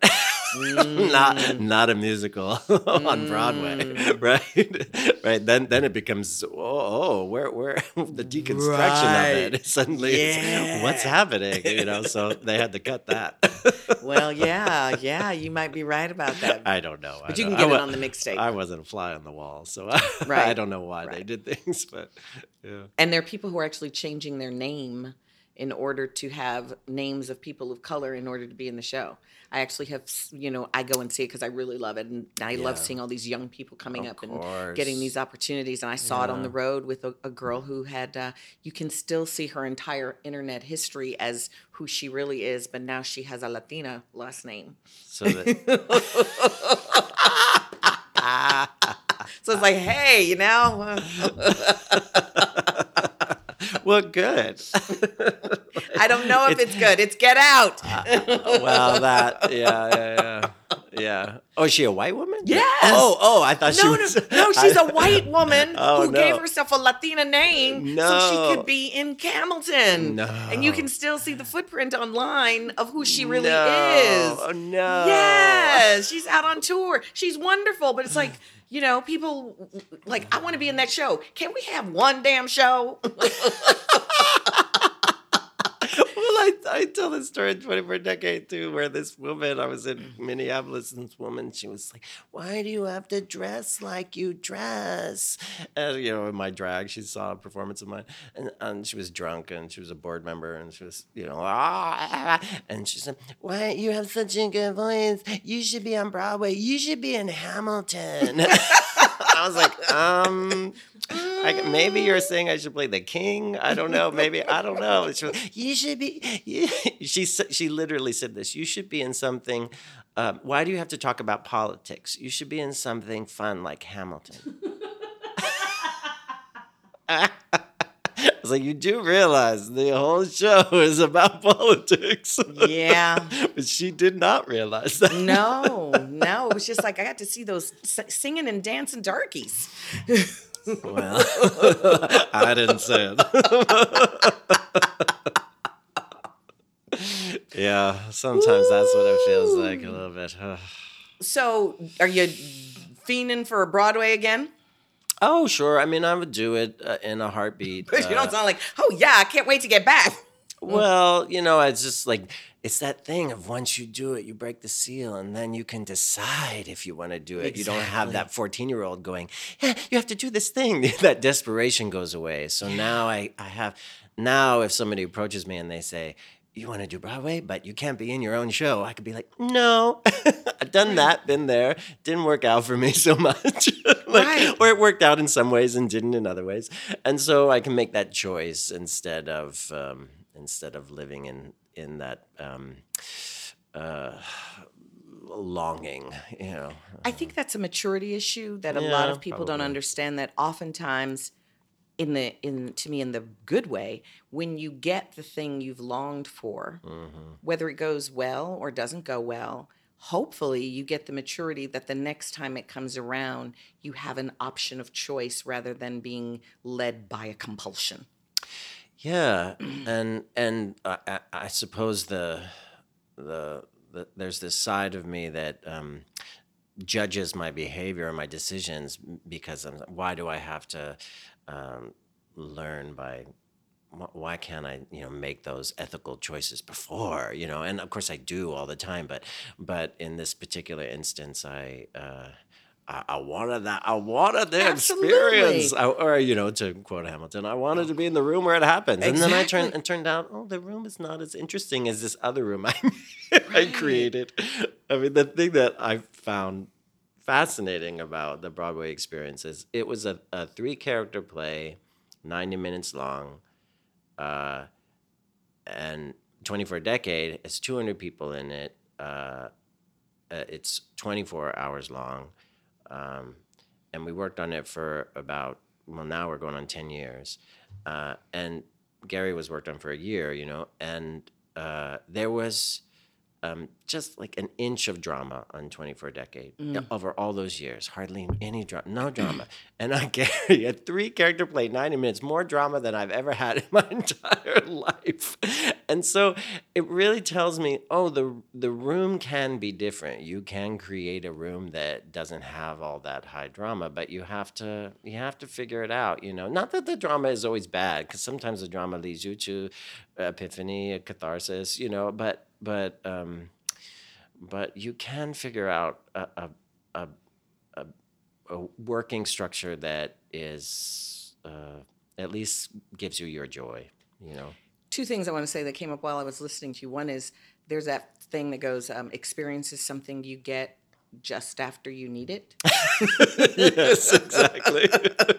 not not a musical on Broadway, right? Right. Then then it becomes oh, oh where where the deconstruction of it suddenly is, what's happening, you know? So they had to cut that. Well, yeah, yeah, you might be right about that. I don't know. But I you don't- can get I it wa- on the mixtape. I wasn't a fly on the wall, so I, Right. I don't know why they Right. did things, but yeah. And there are people who are actually changing their name in order to have names of people of color in order to be in the show. I actually have, you know, I go and see it because I really love it. And I Yeah. love seeing all these young people coming Of up and course. getting these opportunities. And I saw it on Yeah. the road with a, a girl who had, uh, you can still see her entire internet history as who she really is, but now she has a Latina last name. So that, So it's like, hey, you know, well, good. I don't know if it's good. It's Get Out. Well, that, yeah, yeah, yeah. Yeah. Oh, is she a white woman? Yes. Oh, oh, I thought she No, was. no, no, she's a white woman Oh, who no. gave herself a Latina name so No. she could be in Hamilton. No. And you can still see the footprint online of who she really No. is. Oh, no. Yes, she's out on tour. She's wonderful, but it's like, you know, people like, I want to be in that show. Can we have one damn show? Well, I, I tell this story in twenty-four Decade too, where this woman, I was in Minneapolis, and this woman, she was like, why do you have to dress like you dress? And, you know, in my drag, she saw a performance of mine, and, and she was drunk, and she was a board member, and she was, you know, ah, and she said, why, you have such a good voice. You should be on Broadway. You should be in Hamilton. I was like, um, I, maybe you're saying I should play the king. I don't know. Maybe I don't know. She was, you should be. You, she she literally said this. You should be in something. Um, why do you have to talk about politics? You should be in something fun like Hamilton. I was like, you do realize the whole show is about politics. Yeah. But she did not realize that. No, no. It was just like, I got to see those s- singing and dancing darkies. Well, I didn't say it. Yeah, sometimes that's what it feels like a little bit. So, are you fiending for Broadway again? Oh, sure. I mean, I would do it uh, in a heartbeat. But you Uh, don't sound like, oh yeah, I can't wait to get back. Well, you know, it's just like, it's that thing of once you do it, you break the seal, and then you can decide if you want to do it. You don't have that fourteen-year-old going, yeah, you have to do this thing. That desperation goes away. So now I, I have, now if somebody approaches me and they say, you want to do Broadway, but you can't be in your own show, I could be like, no, I've done that, been there, didn't work out for me so much. Like, Right. Or it worked out in some ways and didn't in other ways. And so I can make that choice instead of um, instead of living in in that um, uh, longing, you know. I think that's a maturity issue that a Yeah, lot of people don't probably. understand. That oftentimes, in the in to me in the good way, when you get the thing you've longed for, Mm-hmm. whether it goes well or doesn't go well, hopefully you get the maturity that the next time it comes around, you have an option of choice rather than being led by a compulsion. Yeah, and and I, I, I suppose the, the the there's this side of me that um, judges my behavior and my decisions because I'm, why do I have to um, learn by wh- why can't I you know make those ethical choices before you know and of course I do all the time but but in this particular instance I. Uh, I, I wanted that. I wanted the Absolutely. experience, I, or you know, to quote Hamilton, I wanted to be in the room where it happens. And then I turned Exactly. and turned out, oh, the room is not as interesting as this other room I I created. I mean, the thing that I found fascinating about the Broadway experience is it was a, a three character play, ninety minutes long, uh, and twenty-four Decade. It's two hundred people in it. Uh, uh, it's twenty-four hours long. Um, and we worked on it for about, well, now we're going on ten years. Uh, and Gary was worked on for a year, you know, and uh, there was um, just like an inch of drama on twenty-four Decade over all those years. Hardly any drama, no drama. And on Gary, a three character play, ninety minutes, more drama than I've ever had in my entire life. And so it really tells me, oh, the the room can be different. You can create a room that doesn't have all that high drama, but you have to you have to figure it out, you know. Not that the drama is always bad, because sometimes the drama leads you to epiphany, a catharsis, you know, but but um, but you can figure out a a, a, a, a working structure that is uh, at least gives you your joy, you know. two things I want to say that came up while I was listening to you. One is there's that thing that goes, um, experience is something you get just after you need it. Yes, exactly.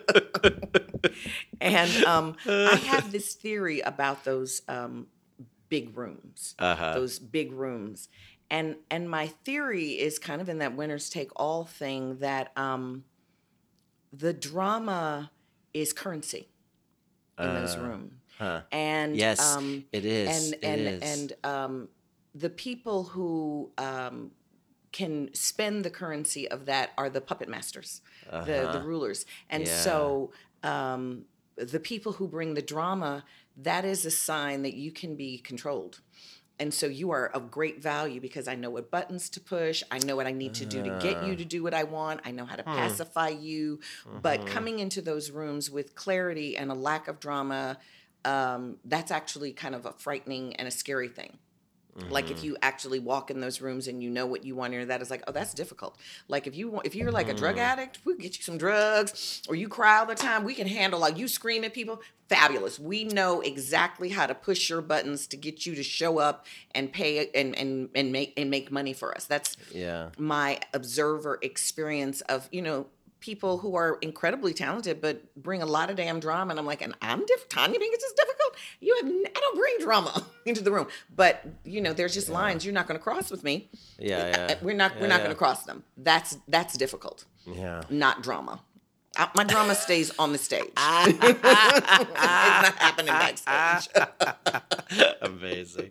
And um, I have this theory about those um, big rooms, Uh-huh. those big rooms. And and my theory is kind of in that winners take all thing, that um, the drama is currency in those rooms. Huh. And Yes, um, it is. And It and is. and um, the people who um, can spend the currency of that are the puppet masters, the the rulers. And Yeah. so um, the people who bring the drama, that is a sign that you can be controlled. And so you are of great value because I know what buttons to push. I know what I need to do to get you to do what I want. I know how to pacify you. But coming into those rooms with clarity and a lack of drama, um, that's actually kind of a frightening and a scary thing. Like if you actually walk in those rooms and you know what you want, and that is like, oh, that's difficult. Like if you want, if you're like a drug addict, we'll get you some drugs, or you cry all the time, we can handle, like you scream at people, fabulous. We know exactly how to push your buttons to get you to show up and pay and and and make and make money for us. That's Yeah. my observer experience of, you know, people who are incredibly talented but bring a lot of damn drama, and I'm like, and I'm different. Tanya thinks it's difficult. You have, n- I don't bring drama into the room, but you know, there's just lines you're not going to cross with me. Yeah, yeah. We're not, Yeah, we're not yeah. going to cross them. That's that's difficult. Yeah. Not drama. I, my drama stays on the stage. It's not happening backstage. Amazing.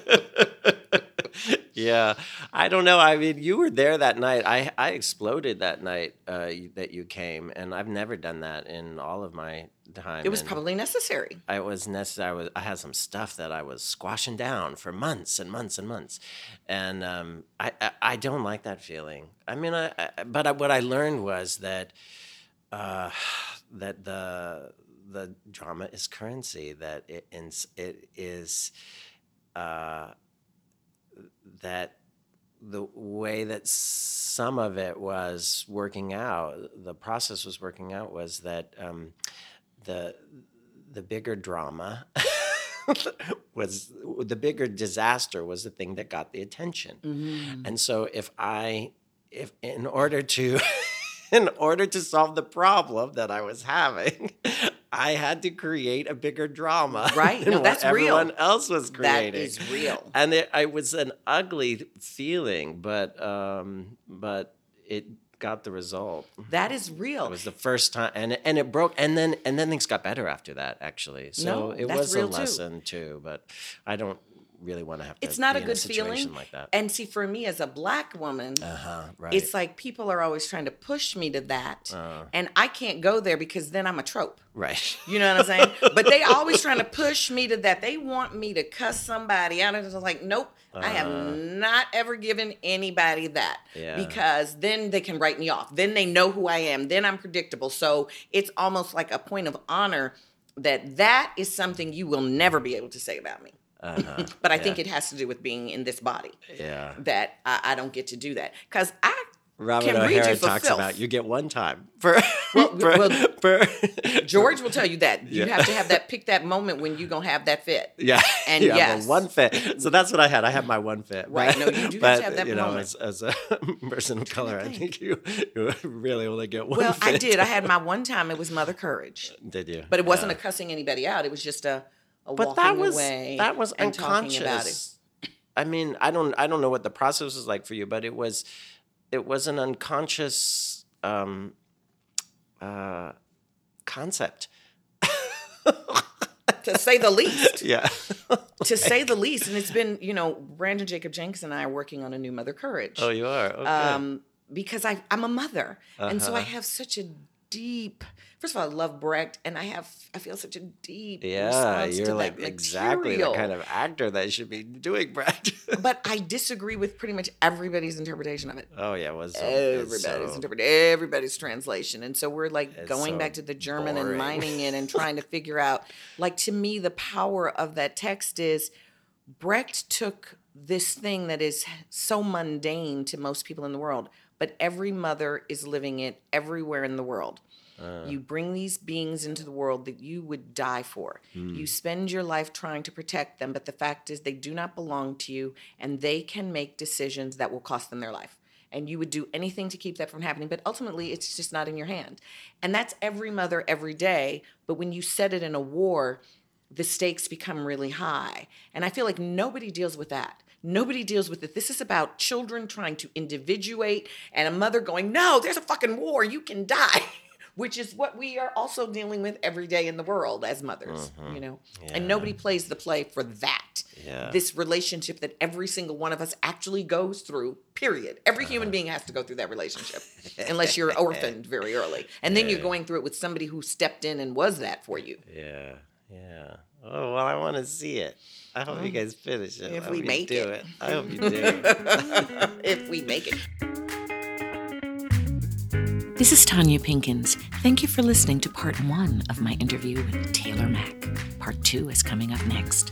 Yeah, I don't know. I mean, you were there that night. I I exploded that night uh, you- that you came, and I've never done that in all of my time. It was and probably necessary. I was necessary. I was. I had some stuff that I was squashing down for months and months and months, and um, I, I I don't like that feeling. I mean, I, I but I, what I learned was that uh, that the the drama is currency. That it ins- it is. Uh, that the way that some of it was working out, the process was working out, was that um, the the bigger drama was the bigger disaster was the thing that got the attention. And so if I if in order to in order to solve the problem that I was having, I had to create a bigger drama. Right. than No, that's what real. everyone else was creating. That is real. And it, it was an ugly feeling, but um, but it got the result. That is real. It was the first time, and and it broke, and then and then things got better after that. Actually, so No, it that's was a real too. lesson too. But I don't really want to have to. It's not be a in good situation feeling. like that. And see, for me as a black woman, Uh-huh, right. it's like people are always trying to push me to that. Uh. And I can't go there because then I'm a trope. Right. You know what I'm saying? But they always trying to push me to that. They want me to cuss somebody out. And it's like, nope, I have not ever given anybody that. Yeah. Because then they can write me off. Then they know who I am. Then I'm predictable. So it's almost like a point of honor that that is something you will never be able to say about me. Uh-huh. But I yeah. think it has to do with being in this body. Yeah. That I, I don't get to do that. Because I Robert can read O'Hara you for talks filth. about you get one time for, Well, for, well, for George will tell you that. You Yeah. have to have that, pick that moment when you're going to have that fit. Yeah, And yeah, yes. well, one fit. So that's what I had. I had my one fit. Right, But, no, you do have but, to have that you know, moment. as, as a person of color, I think you, you really only get one Well, fit. I did. I had my one time. It was Mother Courage. Did you? But it wasn't Yeah. a cussing anybody out. It was just a, a But walking that was away that was and talking about it. unconscious. I mean, I don't I don't know what the process was like for you, but it was it was an unconscious um, uh, concept. To say the least. Yeah. To say the least. And it's been, you know, Brandon Jacob Jenkins and I are working on a new Mother Courage. Oh, you are. Okay. um, because I, I'm a mother. And so I Uh-huh. have such a deep, first of all, I love Brecht, and I have, I feel such a deep Yeah, response you're to like that exactly material. the kind of actor that should be doing Brad. But I disagree with pretty much everybody's interpretation of it. Oh yeah, it was so, Everybody's it's so, interpret everybody's translation, and so we're like It's going so back to the German boring. and mining it and trying to figure out. Like, to me, the power of that text is Brecht took this thing that is so mundane to most people in the world, but every mother is living it everywhere in the world. Uh. You bring these beings into the world that you would die for. Mm. You spend your life trying to protect them, but the fact is they do not belong to you, and they can make decisions that will cost them their life. And you would do anything to keep that from happening, but ultimately it's just not in your hand. And that's every mother every day, but when you set it in a war, the stakes become really high. And I feel like nobody deals with that. Nobody deals with it. This is about children trying to individuate and a mother going, no, there's a fucking war, you can die, which is what we are also dealing with every day in the world as mothers, Mhm. you know? Yeah. And nobody plays the play for that. Yeah. This relationship that every single one of us actually goes through, period. Every human being has to go through that relationship, unless you're orphaned very early. And then you're going through it with somebody who stepped in and was that for you. Yeah, yeah. Oh, well, I want to see it. I hope you guys finish it. If I hope we you make do it. it. I hope you do. If we make it. This is Tanya Pinkins. Thank you for listening to part one of my interview with Taylor Mack. Part two is coming up next.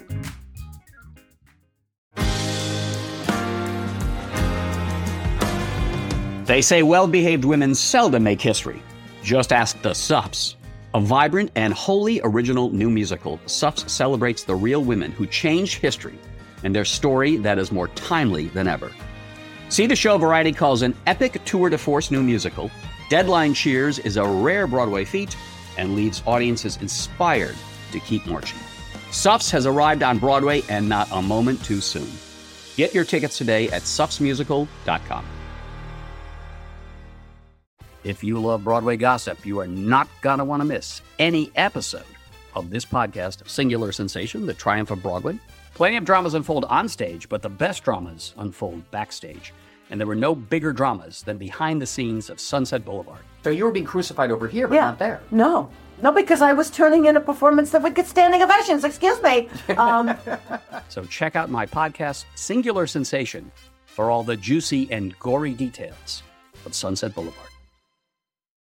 They say well-behaved women seldom make history. Just ask the Suffs. A vibrant and wholly original new musical, Suffs celebrates the real women who changed history and their story that is more timely than ever. See the show Variety calls an epic tour de force new musical. Deadline cheers is a rare Broadway feat and leaves audiences inspired to keep marching. Suffs has arrived on Broadway and not a moment too soon. Get your tickets today at suffs musical dot com. If you love Broadway gossip, you are not going to want to miss any episode of this podcast of Singular Sensation, The Triumph of Broadway. Plenty of dramas unfold on stage, but the best dramas unfold backstage. And there were no bigger dramas than behind the scenes of Sunset Boulevard. So you were being crucified over here, but Yeah. not there. No. No, because I was turning in a performance that would get standing ovations. Excuse me. Um, So check out my podcast, Singular Sensation, for all the juicy and gory details of Sunset Boulevard.